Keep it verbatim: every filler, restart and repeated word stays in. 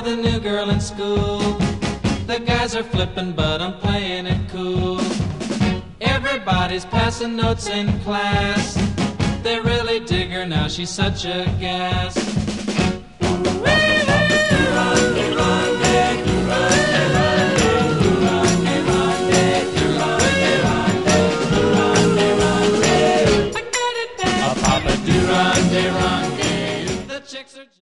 the new girl in school. The guys are flipping, but I'm playing it cool. Everybody's passing notes in class. They really dig her now, she's such a gas.